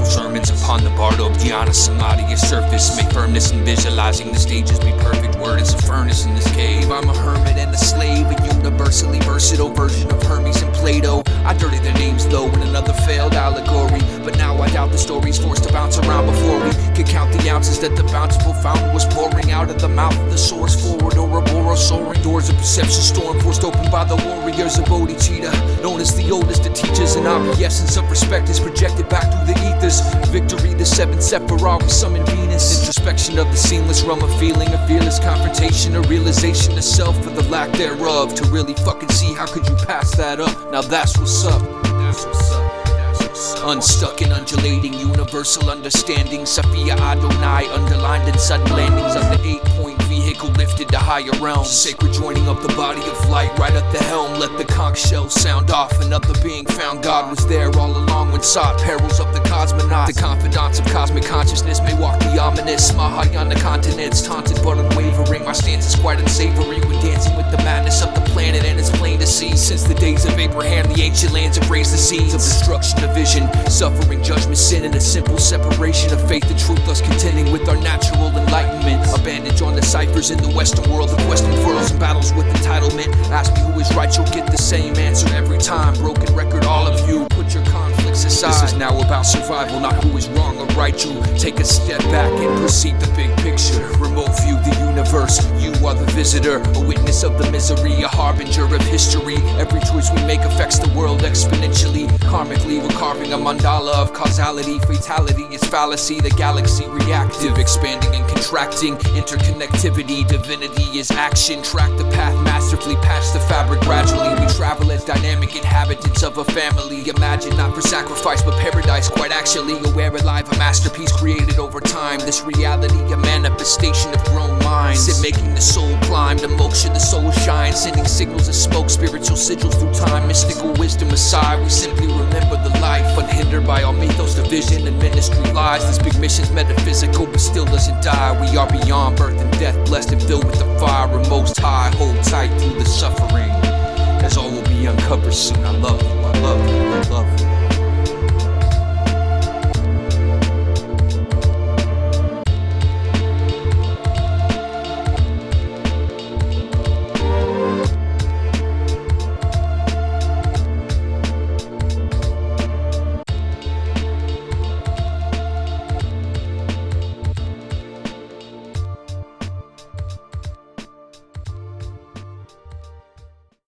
Powerful sermons upon the bardo of Dhyana Samadhi, a surface. Make firmness in visualizing the stages be perfect. Word is a furnace in this cave. I'm a hermit and a slave, a universally versatile version of Hermes and Plato. I dirty their names though in another failed allegory, but now I doubt the story's forced to bounce around before we could count the ounces that the bountiful fountain was pouring out of the mouth of the source. Forward Ouroboros soaring, doors of perception storm forced open by the warriors of Bodhicitta, known as the oldest of teachers. An obvious of respect is projected back through the ethers. Victory, the seventh Sephirah, we summon Venus. Introspection of the seamless realm of feeling, a fearless confrontation, a realization of self or the lack thereof. To really fucking see how could you pass that up? Now that's what's up. Unstuck and undulating, universal understanding. Safiya Adonai, underlined in sudden landings of the 8-point vehicle lifted to higher realms. Sacred joining of the body of light right at the helm. Let the conch shell sound off. Another being found. God was there all along when sought. Perils of the cosmonauts. The confidants of cosmic consciousness may walk the ominous Mahayana continents, taunted but unwavering. My stance is quite unsavory when dancing with the madness of the planet, and it's plain to see since the days of Abraham the ancient lands have raised the seeds of destruction, division, suffering, judgment, sin, and a simple separation of faith and truth, thus contending with our natural enlightenment. A bandage on the ciphers in the western world, the western furrows and battles with entitlement. Ask me who is right, you'll get the same answer every time. Broken record, all of you, put your conflicts aside. This is now about survival, not who is wrong or right. You take a step back and perceive the big picture. Remote view the universe, you are the visitor, a witness of the misery, a harbinger of history. Every choice we make affects the world exponentially. Karmically, we're carving a mandala of causality. Fatality is fallacy, the galaxy reactive, expanding and contracting. Interconnectivity, divinity is action. Track the path masterfully, patch the fabric gradually. We travel as dynamic inhabitants of a family. Imagine not for sacrifice but paradise, quite actually. Aware alive, a masterpiece created over time. This reality, a manifestation of grown minds. It making the soul climb to moksha, the soul shines. Sending signals of smoke, spiritual sigils through time. Mystical wisdom aside, we simply remember the life. Unhindered by all mythos, division, and ministry lies. This big mission's metaphysical but still doesn't die. We are beyond birth and death, blessed and filled with the fire of Most High. Hold tight through the suffering, as all will be uncovered soon. I love you, I love you, I love you.